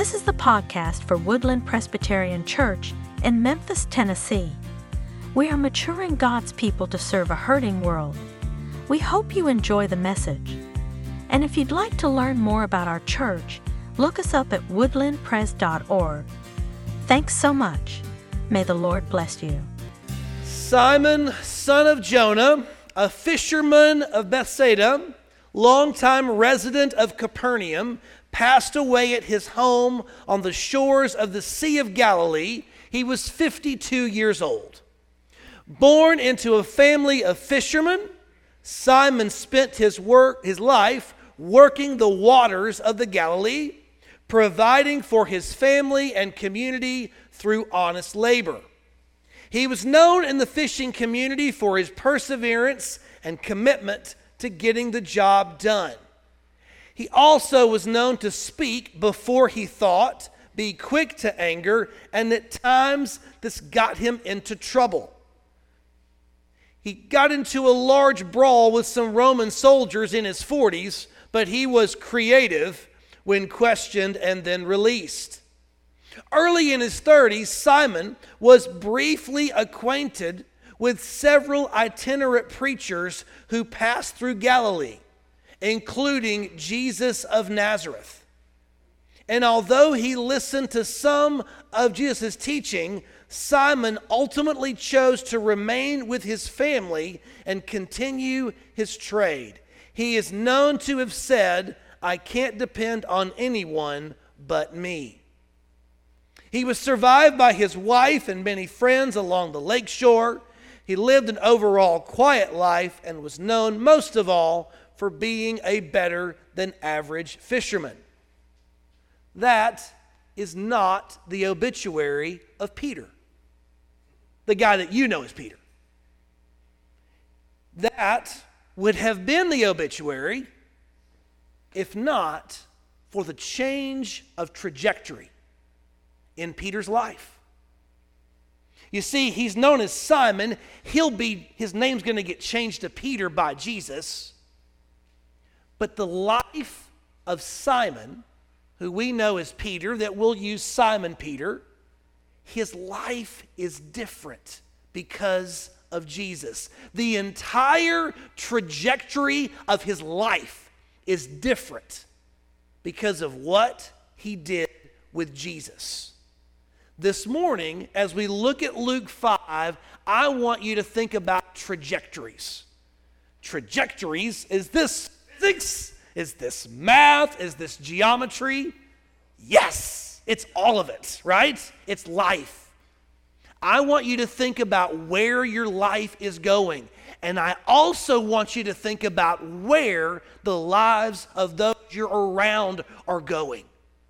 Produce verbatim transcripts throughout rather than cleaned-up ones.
This is the podcast for Woodland Presbyterian Church in Memphis, Tennessee. We are maturing God's people to serve a hurting world. We hope you enjoy the message. And if you'd like to learn more about our church, look us up at woodland pres dot org. Thanks so much. May the Lord bless you. Simon, son of Jonah, a fisherman of Bethsaida, longtime resident of Capernaum, passed away at his home on the shores of the Sea of Galilee. He was fifty-two years old. Born into a family of fishermen, Simon spent his work, his life working the waters of the Galilee, providing for his family and community through honest labor. He was known in the fishing community for his perseverance and commitment to getting the job done. He also was known to speak before he thought, be quick to anger, and at times this got him into trouble. He got into a large brawl with some Roman soldiers in his forties, but he was creative when questioned and then released. Early in his thirties, Simon was briefly acquainted with several itinerant preachers who passed through Galilee, including Jesus of Nazareth. And although he listened to some of Jesus' teaching, Simon ultimately chose to remain with his family and continue his trade. He is known to have said, "I can't depend on anyone but me." He was survived by his wife and many friends along the lakeshore. He lived an overall quiet life and was known most of all for being a better than average fisherman. That is not the obituary of Peter, the guy that you know as Peter. That would have been the obituary if not for the change of trajectory in Peter's life. You see, he's known as Simon. He'll be, his name's going to get changed to Peter by Jesus. But the life of Simon, who we know as Peter, that we'll use Simon Peter, his life is different because of Jesus. The entire trajectory of his life is different because of what he did with Jesus. This morning, as we look at Luke five, I want you to think about trajectories. Trajectories, is this physics? Is this math? Is this geometry? Yes, it's all of it, right? It's life. I want you to think about where your life is going. And I also want you to think about where the lives of those you're around are going.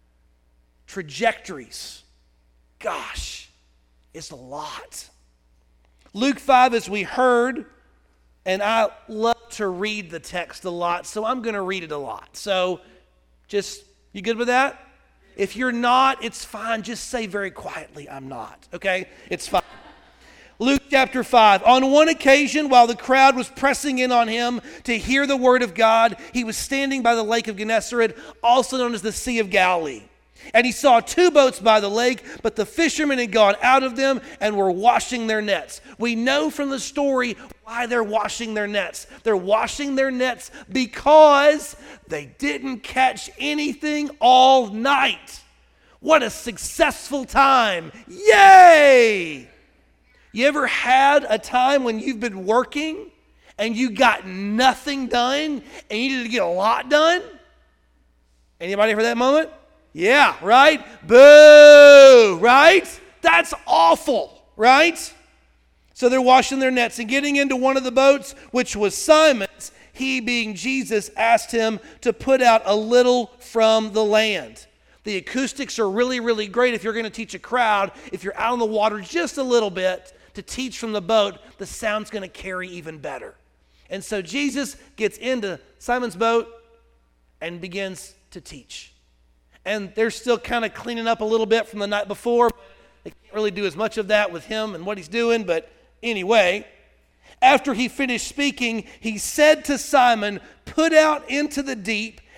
Trajectories. Gosh, it's a lot. Luke five, as we heard, and I love to read the text a lot, so I'm going to read it a lot. So just, you good with that? If you're not, it's fine. Just say very quietly, "I'm not." Okay? It's fine. Luke chapter five. On one occasion, while the crowd was pressing in on him to hear the word of God, he was standing by the lake of Gennesaret, also known as the Sea of Galilee. And he saw two boats by the lake, but the fishermen had gone out of them and were washing their nets. We know from the story why they're washing their nets. They're washing their nets because they didn't catch anything all night. What a successful time. Yay! You ever had a time when you've been working and you got nothing done and you needed to get a lot done? Anybody for that moment? Yeah, right? Boo, right? That's awful, right? So they're washing their nets and getting into one of the boats, which was Simon's. He, being Jesus, asked him to put out a little from the land. The acoustics are really, really great if you're going to teach a crowd. If you're out on the water just a little bit to teach from the boat, the sound's going to carry even better. And so Jesus gets into Simon's boat and begins to teach. And they're still kind of cleaning up a little bit from the night before. They can't really do as much of that with him and what he's doing. But anyway, after he finished speaking, he said to Simon, "Put out into the deep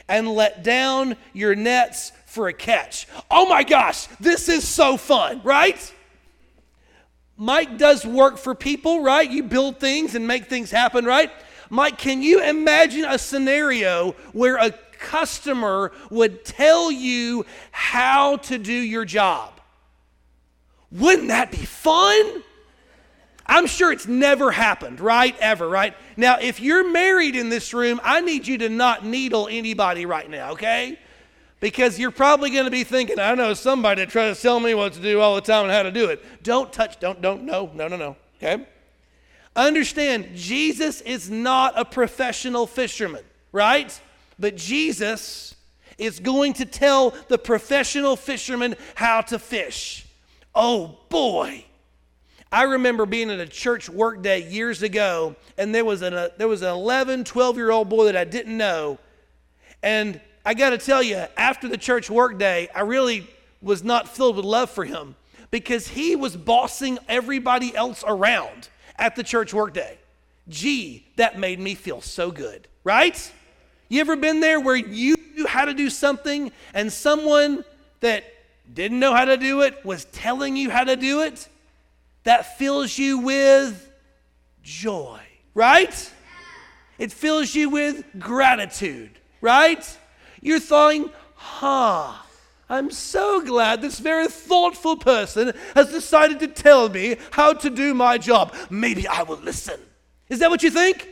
and let down your nets for a catch. Oh my gosh, this is so fun, right? Mike does work for people, right? You build things and make things happen, right? Mike, can you imagine a scenario where a customer would tell you how to do your job? Wouldn't that be fun? I'm sure it's never happened, right? Ever, right? Now, if you're married in this room, I need you to not needle anybody right now, okay? Because you're probably going to be thinking, I know somebody that tries to tell me what to do all the time and how to do it. Don't touch, don't, don't, no, no, no, no, okay? Understand, Jesus is not a professional fisherman, right? But Jesus is going to tell the professional fisherman how to fish. Oh boy. I remember being at a church work day years ago, and there was an a, there was an eleven, twelve-year-old boy that I didn't know. And I got to tell you, after the church work day, I really was not filled with love for him because he was bossing everybody else around at the church work day. Gee, that made me feel so good, right? You ever been there where you knew how to do something and someone that didn't know how to do it was telling you how to do it? That fills you with joy, right? It fills you with gratitude, right? You're thinking, huh, I'm so glad this very thoughtful person has decided to tell me how to do my job. Maybe I will listen. Is that what you think?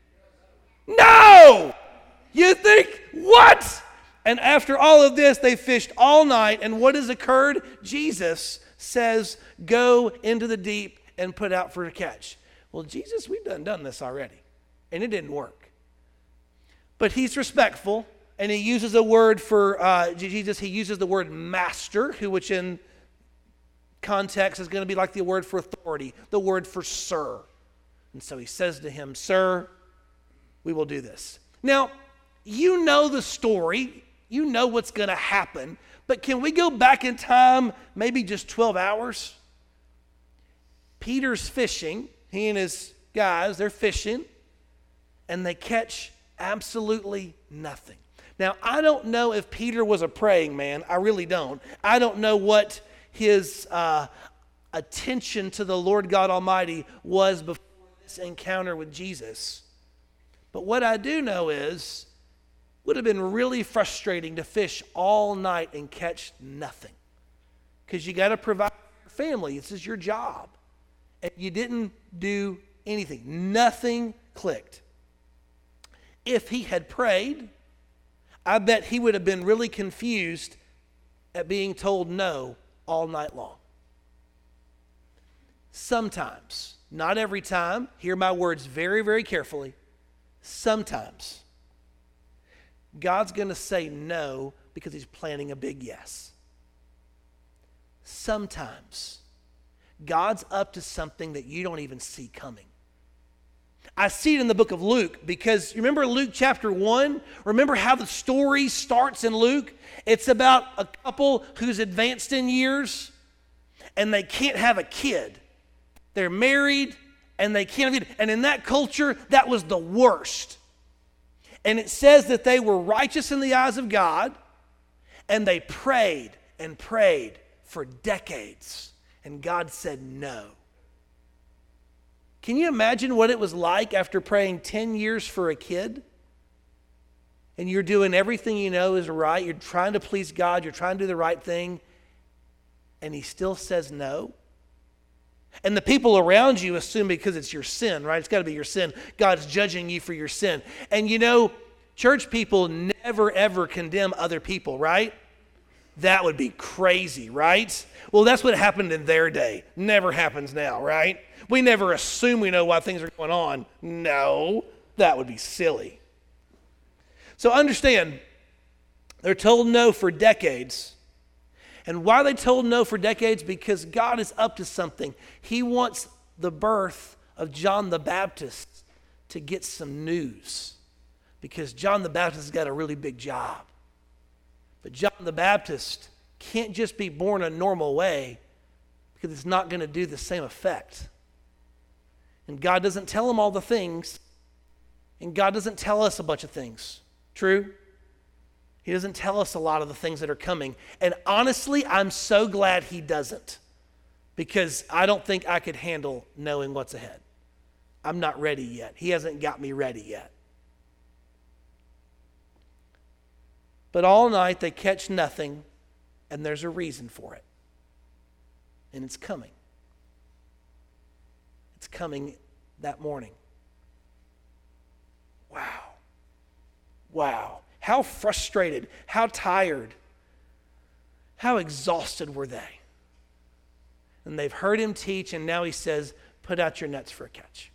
No! You think, what? And after all of this, they fished all night, and what has occurred? Jesus says, go into the deep and put out for a catch. Well, Jesus, we've done, done this already, and it didn't work. But he's respectful, and he uses a word for uh, Jesus. He uses the word master, who which in context is going to be like the word for authority, the word for sir. And so he says to him, sir, we will do this. Now, you know the story. You know what's going to happen. But can we go back in time maybe just twelve hours? Peter's fishing. He and his guys, they're fishing. And they catch absolutely nothing. Now, I don't know if Peter was a praying man. I really don't. I don't know what his uh, attention to the Lord God Almighty was before this encounter with Jesus. But what I do know is it would have been really frustrating to fish all night and catch nothing. Because you got to provide for your family. This is your job. And you didn't do anything. Nothing clicked. If he had prayed, I bet he would have been really confused at being told no all night long. Sometimes, not every time, hear my words very, very carefully. Sometimes, God's going to say no because he's planning a big yes. Sometimes, God's up to something that you don't even see coming. I see it in the book of Luke because remember Luke chapter one? Remember how the story starts in Luke? It's about a couple who's advanced in years and they can't have a kid. They're married and they can't have a kid. And in that culture, that was the worst. And it says that they were righteous in the eyes of God and they prayed and prayed for decades. And God said no. Can you imagine what it was like after praying ten years for a kid? And you're doing everything you know is right. You're trying to please God. You're trying to do the right thing. And he still says no. And the people around you assume because it's your sin, right? It's got to be your sin. God's judging you for your sin. And you know, church people never ever condemn other people, right? That would be crazy, right? Well, that's what happened in their day. Never happens now, right? We never assume we know why things are going on. No, that would be silly. So understand, they're told no for decades. And why are they told no for decades? Because God is up to something. He wants the birth of John the Baptist to get some news. Because John the Baptist has got a really big job. But John the Baptist can't just be born a normal way because it's not going to do the same effect. And God doesn't tell him all the things. And God doesn't tell us a bunch of things. True? He doesn't tell us a lot of the things that are coming. And honestly, I'm so glad he doesn't, because I don't think I could handle knowing what's ahead. I'm not ready yet. He hasn't got me ready yet. But all night they catch nothing, and there's a reason for it. And it's coming. It's coming that morning. Wow. Wow. How frustrated, how tired, how exhausted were they? And they've heard him teach, and now he says, put out your nets for a catch.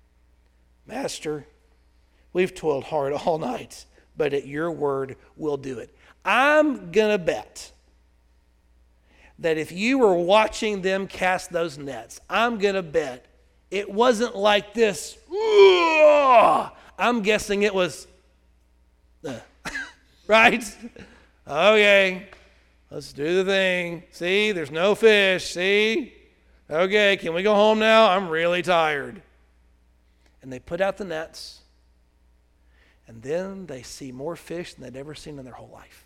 Master, we've toiled hard all night, but at your word we'll do it. I'm going to bet that if you were watching them cast those nets, I'm going to bet it wasn't like this. I'm guessing it was, uh, right? Okay, let's do the thing. See, there's no fish. See? Okay, can we go home now? I'm really tired. And they put out the nets, and then they see more fish than they'd ever seen in their whole life.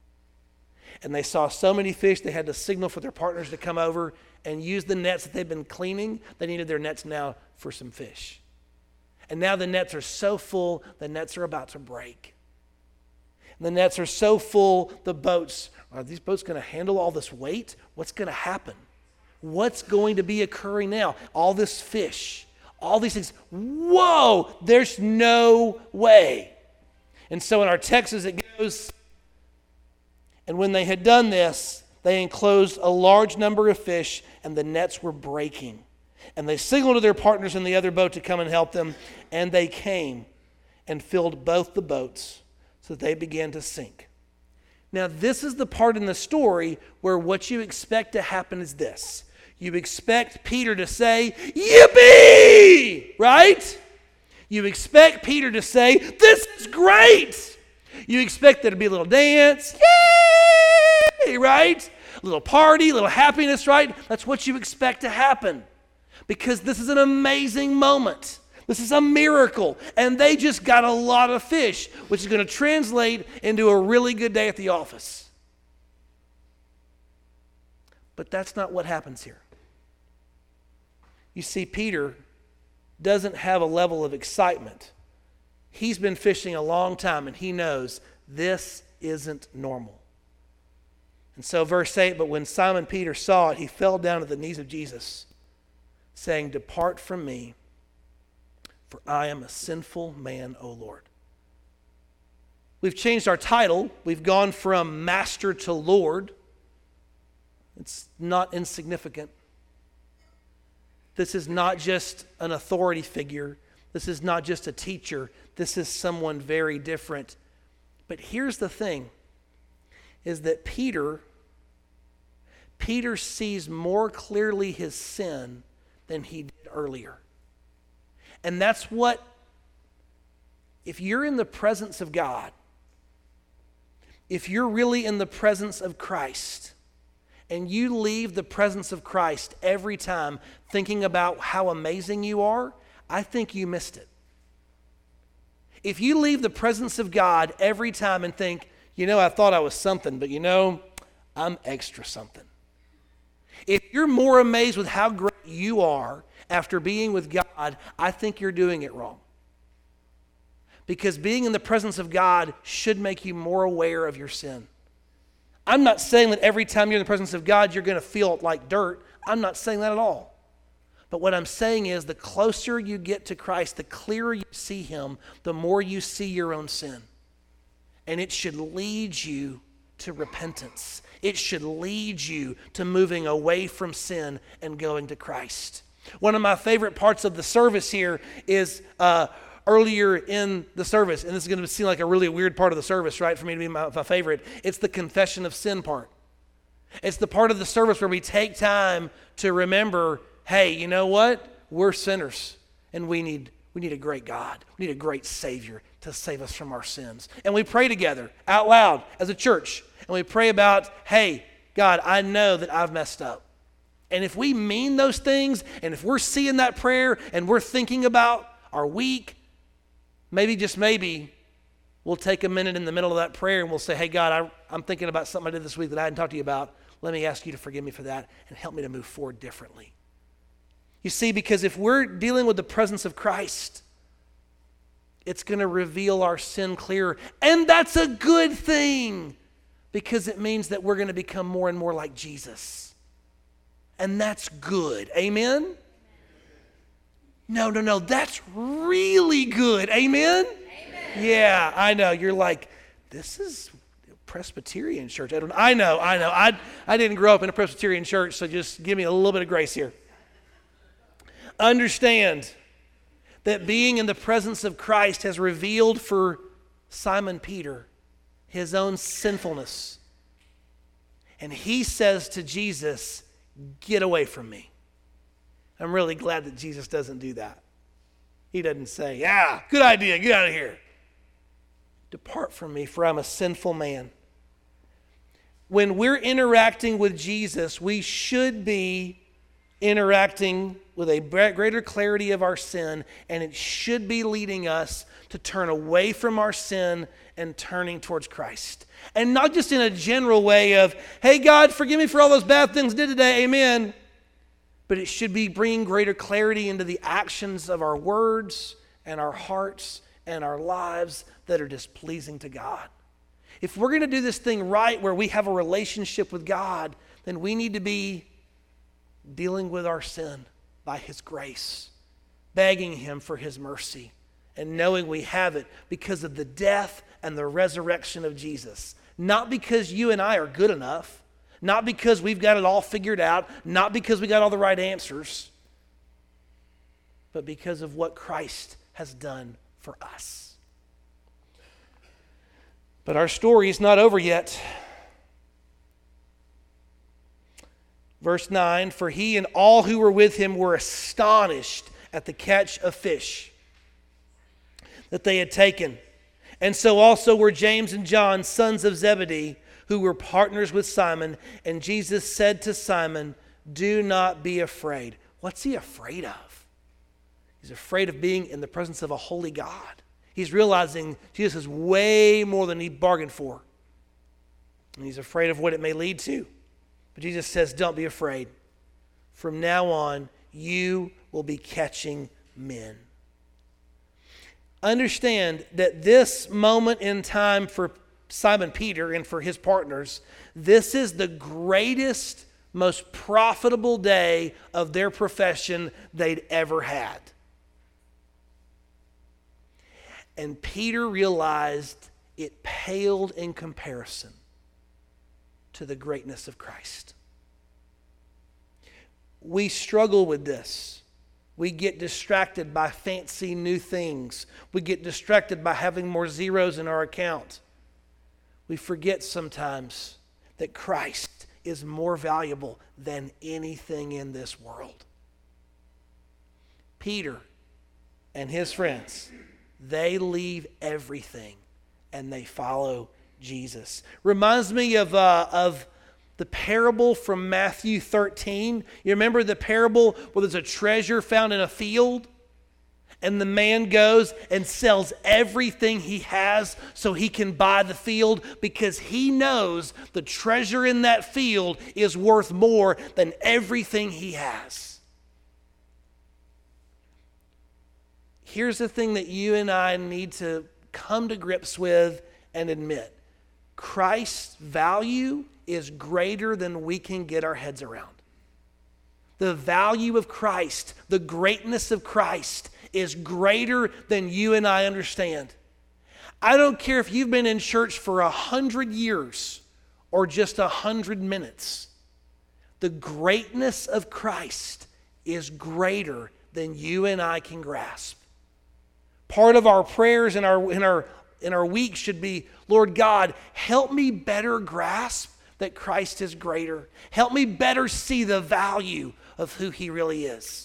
And they saw so many fish, they had to signal for their partners to come over and use the nets that they've been cleaning. They needed their nets now for some fish. And now the nets are so full, the nets are about to break. And the nets are so full, the boats, are these boats going to handle all this weight? What's going to happen? What's going to be occurring now? All this fish, all these things. Whoa, there's no way. And so in our text as it goes, and when they had done this, they enclosed a large number of fish, and the nets were breaking. And they signaled to their partners in the other boat to come and help them, and they came and filled both the boats so that they began to sink. Now, this is the part in the story where what you expect to happen is this. You expect Peter to say, yippee, right? You expect Peter to say, this is great. You expect there to be a little dance, yay, right? A little party, a little happiness, right? That's what you expect to happen, because this is an amazing moment. This is a miracle. And they just got a lot of fish, which is going to translate into a really good day at the office. But that's not what happens here. You see, Peter doesn't have a level of excitement. He's been fishing a long time, and he knows this isn't normal. And so verse eight, but when Simon Peter saw it, he fell down at the knees of Jesus, saying, depart from me, for I am a sinful man, O Lord. We've changed our title. We've gone from Master to Lord. It's not insignificant. This is not just an authority figure. This is not just a teacher. This is someone very different. But here's the thing, is that Peter, Peter sees more clearly his sin than he did earlier. And that's what, if you're in the presence of God, if you're really in the presence of Christ, and you leave the presence of Christ every time thinking about how amazing you are, I think you missed it. If you leave the presence of God every time and think, you know, I thought I was something, but you know, I'm extra something. If you're more amazed with how great you are after being with God, I think you're doing it wrong. Because being in the presence of God should make you more aware of your sin. I'm not saying that every time you're in the presence of God, you're going to feel like dirt. I'm not saying that at all. But what I'm saying is the closer you get to Christ, the clearer you see him, the more you see your own sin. And it should lead you to repentance. It should lead you to moving away from sin and going to Christ. One of my favorite parts of the service here is uh, earlier in the service, and this is going to seem like a really weird part of the service, right, for me to be my, my favorite. It's the confession of sin part. It's the part of the service where we take time to remember, hey, you know what? We're sinners, and we need we need a great God. We need a great Savior to save us from our sins. And we pray together out loud as a church, and we pray about, hey, God, I know that I've messed up. And if we mean those things, and if we're seeing that prayer, and we're thinking about our week, maybe, just maybe, we'll take a minute in the middle of that prayer and we'll say, hey, God, I, I'm thinking about something I did this week that I hadn't talked to you about. Let me ask you to forgive me for that and help me to move forward differently. You see, because if we're dealing with the presence of Christ, it's going to reveal our sin clearer. And that's a good thing, because it means that we're going to become more and more like Jesus. And that's good. Amen? No, no, no. That's really good. Amen? Amen. Yeah, I know. You're like, this is Presbyterian church. I don't. I know. I know. I I didn't grow up in a Presbyterian church, so just give me a little bit of grace here. Understand that being in the presence of Christ has revealed for Simon Peter his own sinfulness. And he says to Jesus, get away from me. I'm really glad that Jesus doesn't do that. He doesn't say, yeah, good idea, get out of here. Depart from me, for I'm a sinful man. When we're interacting with Jesus, we should be interacting with a greater clarity of our sin, and it should be leading us to turn away from our sin and turning towards Christ. And not just in a general way of, hey, God, forgive me for all those bad things I did today, amen. But it should be bringing greater clarity into the actions of our words and our hearts and our lives that are displeasing to God. If we're going to do this thing right, where we have a relationship with God, then we need to be dealing with our sin by His grace, begging Him for His mercy, and knowing we have it because of the death and the resurrection of Jesus. Not because you and I are good enough, not because we've got it all figured out, not because we got all the right answers, but because of what Christ has done for us. But our story is not over yet. Verse nine, for he and all who were with him were astonished at the catch of fish that they had taken. And so also were James and John, sons of Zebedee, who were partners with Simon. And Jesus said to Simon, do not be afraid. What's he afraid of? He's afraid of being in the presence of a holy God. He's realizing Jesus is way more than he bargained for. And he's afraid of what it may lead to. But Jesus says, don't be afraid. From now on, you will be catching men. Understand that this moment in time for Simon Peter and for his partners, this is the greatest, most profitable day of their profession they'd ever had. And Peter realized it paled in comparison to the greatness of Christ. We struggle with this. We get distracted by fancy new things. We get distracted by having more zeros in our account. We forget sometimes that Christ is more valuable than anything in this world. Peter and his friends, they leave everything and they follow Jesus. Reminds me of uh, of the parable from Matthew thirteen. You remember the parable where there's a treasure found in a field? And the man goes and sells everything he has so he can buy the field, because he knows the treasure in that field is worth more than everything he has. Here's the thing that you and I need to come to grips with and admit. Christ's value is greater than we can get our heads around. The value of Christ, the greatness of Christ is greater than you and I understand. I don't care if you've been in church for a hundred years or just a hundred minutes. The greatness of Christ is greater than you and I can grasp. Part of our prayers in our in our in our week should be, Lord God, help me better grasp that Christ is greater. Help me better see the value of who He really is.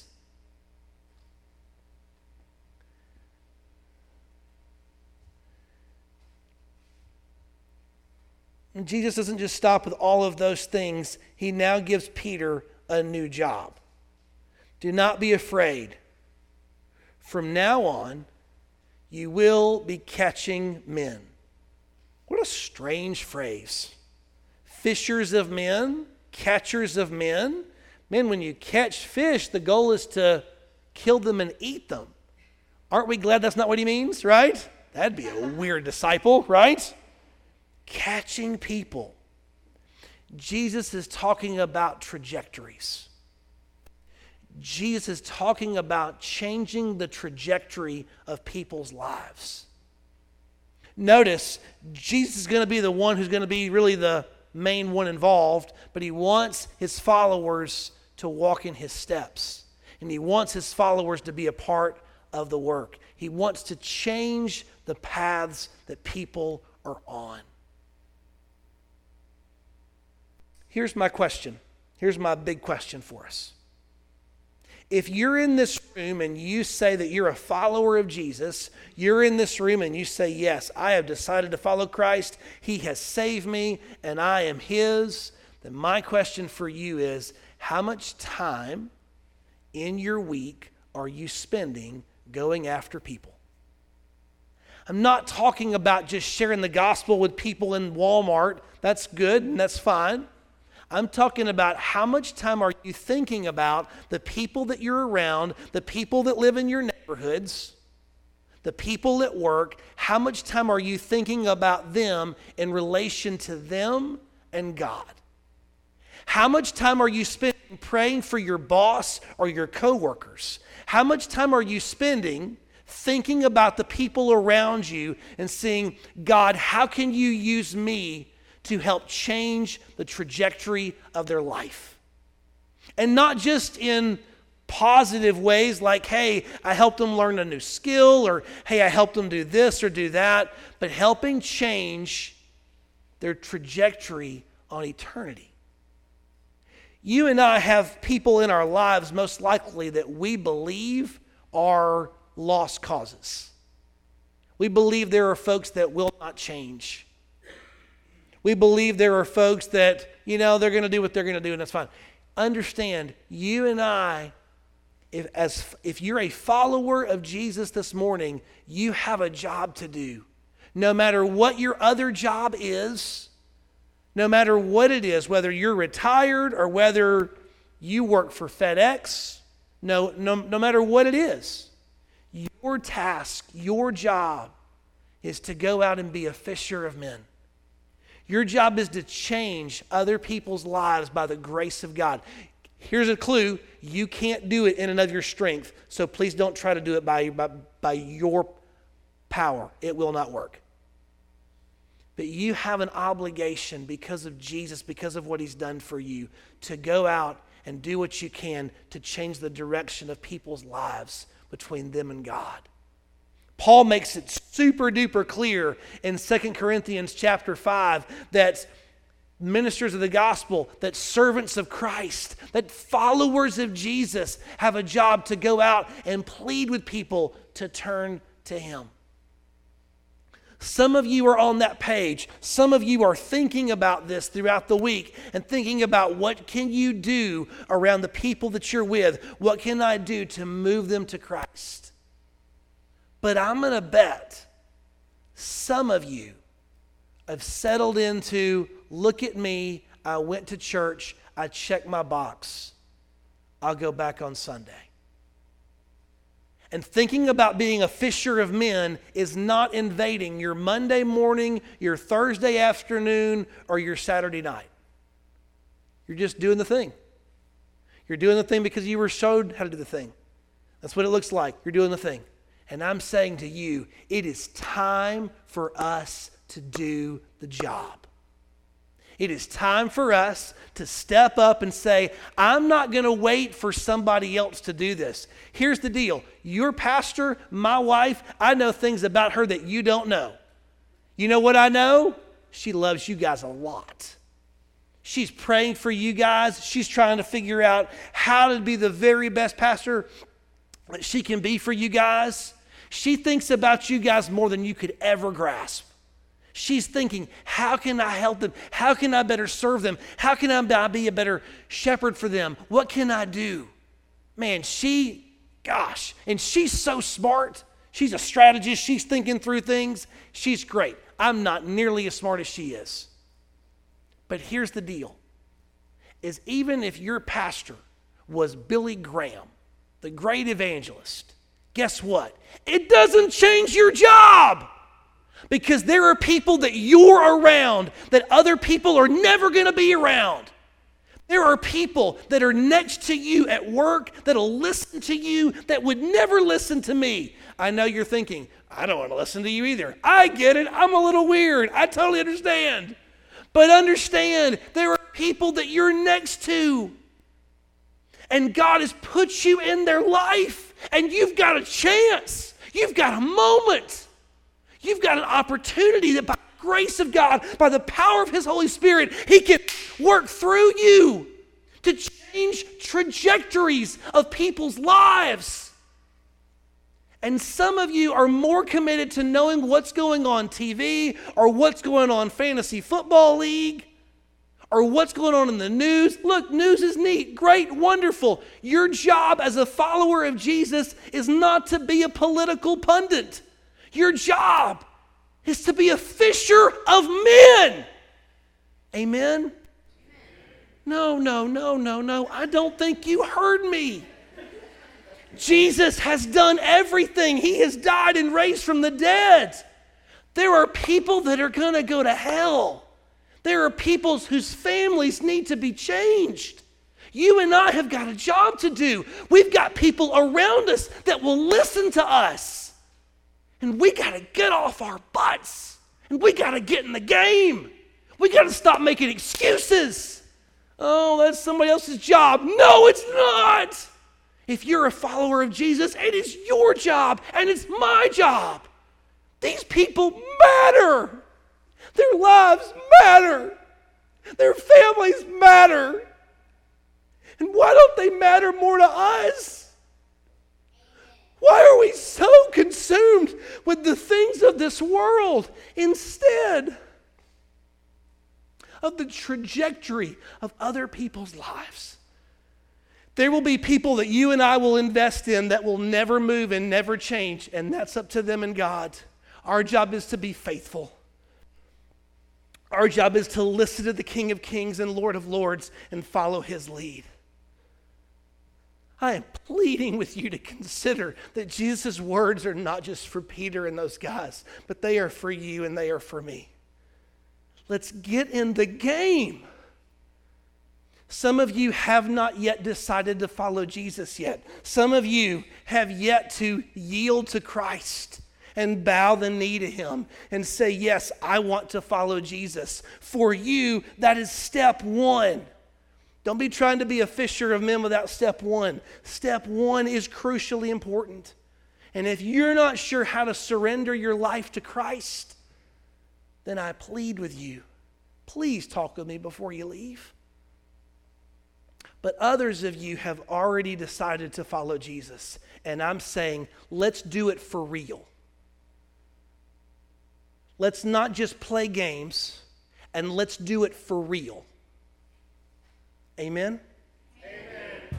And Jesus doesn't just stop with all of those things. He now gives Peter a new job. Do not be afraid. From now on, you will be catching men. What a strange phrase. Fishers of men, catchers of men. Men, when you catch fish, the goal is to kill them and eat them. Aren't we glad that's not what he means, right? That'd be a weird disciple, right? Catching people. Jesus is talking about trajectories. Jesus is talking about changing the trajectory of people's lives. Notice, Jesus is going to be the one who's going to be really the main one involved, but he wants his followers to walk in his steps. And he wants his followers to be a part of the work. He wants to change the paths that people are on. Here's my question. Here's my big question for us. If you're in this room and you say that you're a follower of Jesus, you're in this room and you say, yes, I have decided to follow Christ, he has saved me, and I am his, then my question for you is, how much time in your week are you spending going after people? I'm not talking about just sharing the gospel with people in Walmart. That's good and that's fine. I'm talking about how much time are you thinking about the people that you're around, the people that live in your neighborhoods, the people at work. How much time are you thinking about them in relation to them and God? How much time are you spending praying for your boss or your coworkers? How much time are you spending thinking about the people around you and saying, God, how can you use me to help change the trajectory of their life? And not just in positive ways like, hey, I helped them learn a new skill, or hey, I helped them do this or do that, but helping change their trajectory on eternity. You and I have people in our lives most likely that we believe are lost causes. We believe there are folks that will not change. We believe there are folks that, you know, they're going to do what they're going to do, and that's fine. Understand, you and I, if, as, if you're a follower of Jesus this morning, you have a job to do. No matter what your other job is, no matter what it is, whether you're retired or whether you work for FedEx, no, no, no matter what it is, your task, your job is to go out and be a fisher of men. Your job is to change other people's lives by the grace of God. Here's a clue. You can't do it in and of your strength, so please don't try to do it by, by, by your power. It will not work. But you have an obligation because of Jesus, because of what he's done for you, to go out and do what you can to change the direction of people's lives between them and God. Paul makes it super duper clear in Second Corinthians chapter five that ministers of the gospel, that servants of Christ, that followers of Jesus have a job to go out and plead with people to turn to him. Some of you are on that page. Some of you are thinking about this throughout the week and thinking about what can you do around the people that you're with? What can I do to move them to Christ? But I'm going to bet some of you have settled into, look at me, I went to church, I checked my box, I'll go back on Sunday. And thinking about being a fisher of men is not invading your Monday morning, your Thursday afternoon, or your Saturday night. You're just doing the thing. You're doing the thing because you were showed how to do the thing. That's what it looks like. You're doing the thing. And I'm saying to you, it is time for us to do the job. It is time for us to step up and say, I'm not going to wait for somebody else to do this. Here's the deal. Your pastor, my wife, I know things about her that you don't know. You know what I know? She loves you guys a lot. She's praying for you guys. She's trying to figure out how to be the very best pastor that she can be for you guys. She thinks about you guys more than you could ever grasp. She's thinking, how can I help them? How can I better serve them? How can I be a better shepherd for them? What can I do? Man, she, gosh, and she's so smart. She's a strategist. She's thinking through things. She's great. I'm not nearly as smart as she is. But here's the deal, is even if your pastor was Billy Graham, the great evangelist, guess what? It doesn't change your job, because there are people that you're around that other people are never going to be around. There are people that are next to you at work that'll listen to you that would never listen to me. I know you're thinking, I don't want to listen to you either. I get it. I'm a little weird. I totally understand. But understand, there are people that you're next to, and God has put you in their life, and you've got a chance. You've got a moment. You've got an opportunity that by the grace of God, by the power of His Holy Spirit, He can work through you to change trajectories of people's lives. And some of you are more committed to knowing what's going on T V, or what's going on Fantasy Football League, or what's going on in the news. Look, news is neat, great, wonderful. Your job as a follower of Jesus is not to be a political pundit. Your job is to be a fisher of men. Amen? No, no, no, no, no. I don't think you heard me. Jesus has done everything. He has died and raised from the dead. There are people that are going to go to hell. There are people whose families need to be changed. You and I have got a job to do. We've got people around us that will listen to us. And we got to get off our butts. And we got to get in the game. We got to stop making excuses. Oh, that's somebody else's job. No, it's not. If you're a follower of Jesus, it is your job and it's my job. These people matter. Their lives matter. Their families matter. And why don't they matter more to us? Why are we so consumed with the things of this world instead of the trajectory of other people's lives? There will be people that you and I will invest in that will never move and never change, and that's up to them and God. Our job is to be faithful. Our job is to listen to the King of Kings and Lord of Lords and follow His lead. I am pleading with you to consider that Jesus' words are not just for Peter and those guys, but they are for you and they are for me. Let's get in the game. Some of you have not yet decided to follow Jesus yet. Some of you have yet to yield to Christ and bow the knee to Him and say, yes, I want to follow Jesus. For you, that is step one. Don't be trying to be a fisher of men without step one. Step one is crucially important. And if you're not sure how to surrender your life to Christ, then I plead with you, please talk with me before you leave. But others of you have already decided to follow Jesus. And I'm saying, let's do it for real. Let's not just play games, and let's do it for real. Amen? Amen.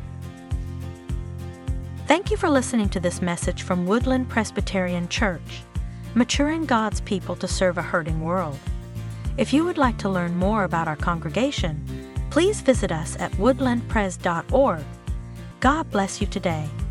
Thank you for listening to this message from Woodland Presbyterian Church, maturing God's people to serve a hurting world. If you would like to learn more about our congregation, please visit us at woodland pres dot org. God bless you today.